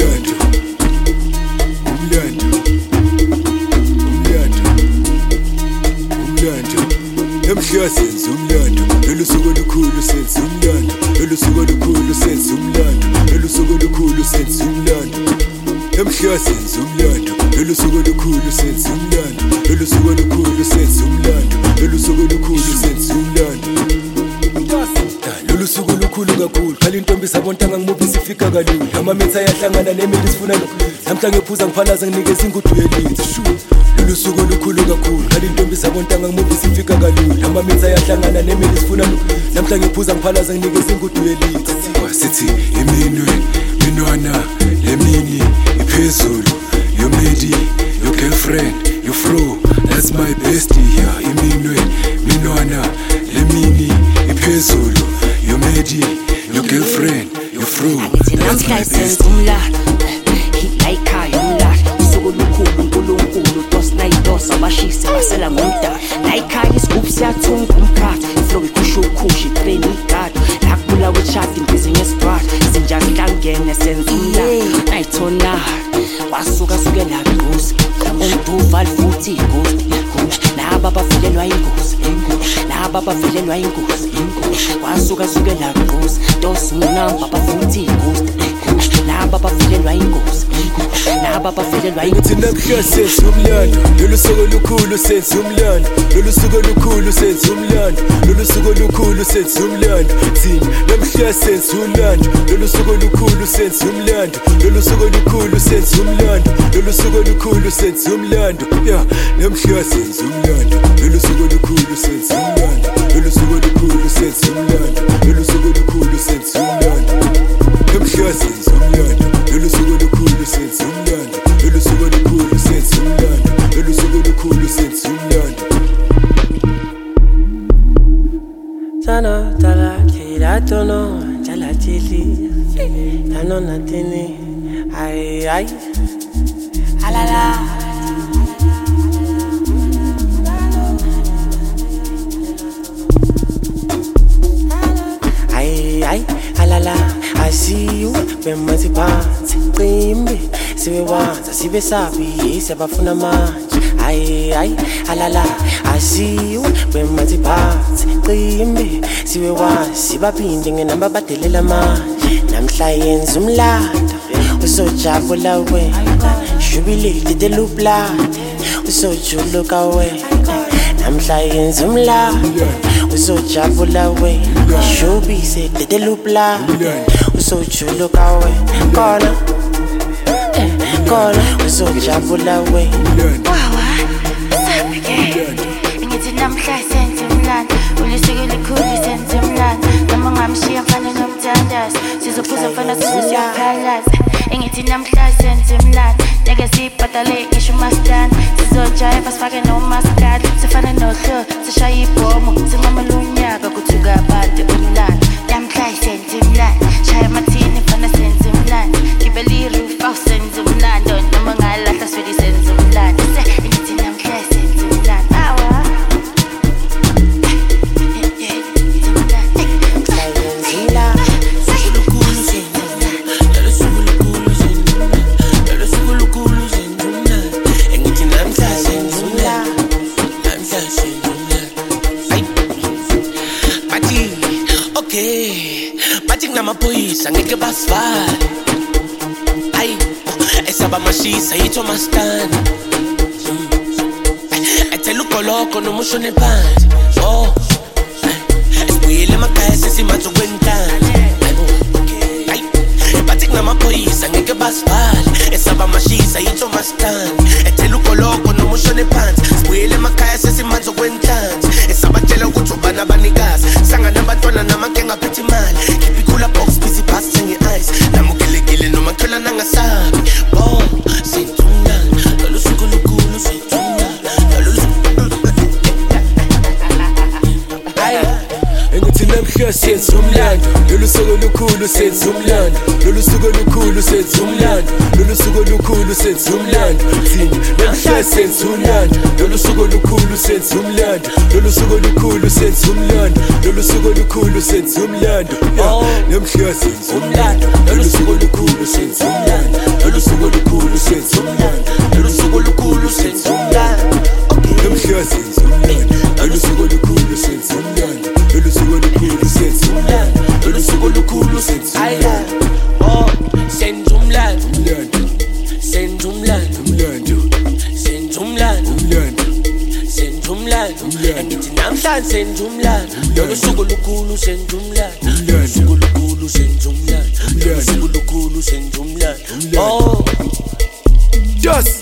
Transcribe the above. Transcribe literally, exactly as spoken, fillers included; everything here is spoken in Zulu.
umlando umlando umlando umlando emhla senza umlando elusuku olukhulu senza umlando elusuku olukhulu senza umlando elusuku olukhulu senza umlando emhla senza umlando elusuku olukhulu senza umlando elusuku olukhulu senza umlando elusuku olukhulu senza umlando lolu suku lukhulu kakhulu khala intombi sabontanga ngimuphi sifika kalula amamitha yahlangana nemili sifuna lo namhla ngephuza ngiphalaza nginikeza ingudu yelithi shu lolu suku lukhulu kakhulu khala intombi sabontanga ngimuphi sifika kalula amamitha yahlangana nemili sifuna lo namhla ngephuza ngiphalaza nginikeza ingudu yelithi sithi iminwe minwana lemini iphezulu your midi your girlfriend your fro that's my bestie yeah iminwe minwana lemini iphezulu your midi your girlfriend your fro that's my bestie umlando hilayikhaya umlando usuku lukhulu uNkulunkulu dos nayidosa abashisi basela ngomdala layikhaya isigubhu siyathunga umkhathi iflow ikhusha ukhushi train igadi lakubula wechati business part sinjani hlangene senza umlando ayithona wasuka suke la ghost umduval futhi ghost ghost laba bafilelwa ingozi laba bafilelwa ingozi wasuka suke la ghost dos number bafuthi ghost laba bafilelwa ingozi laba bafilelwa ingozi namhla senza umlando lolu suku olukhulu senza umlando lolu suku olukhulu senza umlando lolu suku olukhulu senza umlando thina namhla senza umlando lolu suku olukhulu senza umlando lolu suku olukhulu senza umlando lolu suku olukhulu senza umlando yeah namhla senza umlando lolu suku olukhulu senza umlando lolu suku olukhulu senza umlando lolu suku olukhulu senza umlando namhla senza umlando lolu suku olukhulu senza umlando lolu suku olukhulu senza umlando lolu suku olukhulu senza umlando Sana tala kira tono chala chili tano natini ay ay alala ay ay alala I see you bemazi phansi qimbi sibe wanza sibe sabi siyabafuna manje ay ay alala I see you bemazi phansi qimbi sibe wanza sibaphinde ngenamba badelela manje namhla yenza umlando usojabula we jubilate de luplade usojuluka we namhla yenza umlando usojabula we jubise de luplade usojuluka we kona kona usojabula we wawa sabike ngithi namhla senze umlando ulisuku likhulu senze umlando noma ngamshiya mfana nomthandazi sizophuza mfana sizoyaphalaza ngithi namhla senze umlando ngeke sibhadale ngisho mastana sizojive sifake no mascot sifana nohlo sishaya ibhomo sinqama lunyaka kuthuka abantu umlando namhla senze umlando shaya mathini mfana senze umlando gibeli roof au senze umlando noma ngalahla swedi senze umlando ngithi namhla senze umlando awa amaphoyisa ngeke basivale ayi esaba mashisa yitho mastana ethela ugoloko noma ushone phansi oh esibuyele emakhaya sesimatho kwentana ayi bathi kunamaphoyisa ngeke basivale esaba mashisa yitho mastana ethela ugoloko noma ushone phansi esibuyele emakhaya sesimatho kwentana esabatshela ukuthi ubana abanikazi sangana abantwana namakenga aphethe imali la box busy past in your eyes namukelekile noma thola nangasabi oh sithunga lo suku lukhulu sithunga lo engithi namhla senza umlando lolu suku lukhulu senza umlando lolu suku lukhulu senza umlando lolu suku lukhulu senza umlando thina namhla namhlanje senza umlando lolu suku olukhulu senza umlando lolu suku olukhulu senza umlando lolu suku olukhulu senza umlando namhlanje senza umlando lolu suku olukhulu senza umlando lolu suku olukhulu senza umlando lolu suku olukhulu senza umlando namhlanje senza umlando lolu suku olukhulu senza umlando lolu suku olukhulu senza umlando lolu suku olukhulu senza umlando oh senza umlando umlando senza umlando umlando senza umlando umlando senza umlando angithi namhlanje senza umlando lolu suku olukhulu senza umlando lolu suku olukhulu senza umlando lolu suku olukhulu senza umlando oh just